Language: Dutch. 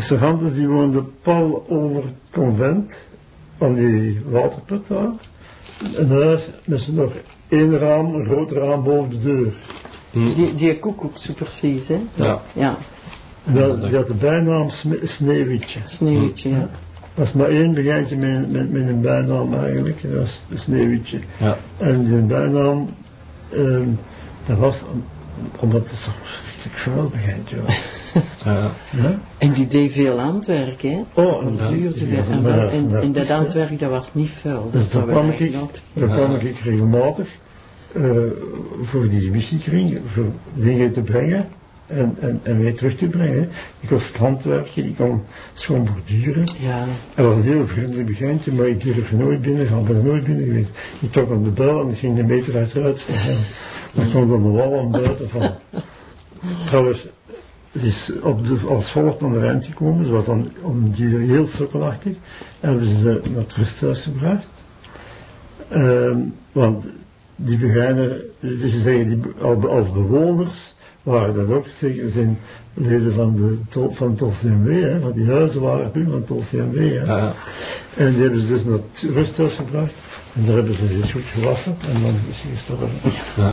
De sergeanten die woonden pal over het convent, aan die waterput daar. Een huis met nog één raam, een groot raam boven de deur. Die koekoek zo precies, hè? Ja. En die had de bijnaam Sneeuwwitje. Sneeuwwitje, ja. Dat was maar één begintje met een bijnaam eigenlijk, dat was Sneeuwwitje. Ja. En die bijnaam, dat was omdat het zo'n verschrikkelijk vuil begintje was. Ja? En die deed veel handwerk, hè? Duurde veel. En dat handwerk, dat was niet vuil. Dus daar kwam ik regelmatig voor die missiekring, voor dingen te brengen en weer terug te brengen. Ik was handwerken, ik kon schoon borduren. Ja. En dat was een heel vriendelijk begintje, maar ik durf nooit binnen gaan, ben er nooit binnen geweest. Ik trok aan de bel en ik ging de meter achteruit staan. Dan kwam dan de wal aan buiten van. Trouwens, het is als volgt aan de Rijn gekomen, ze was dan om die heel sukkelachtig, hebben ze naar het rusthuis gebracht. Want die begijnen, dus je zeggen, die, als bewoners waren dat ook, zeker zijn leden van het TolCMW, van die huizen waren toen van het TolCMW. En die hebben ze dus naar het rusthuis gebracht en daar hebben ze zich goed gewassen en dan is hij gestorven.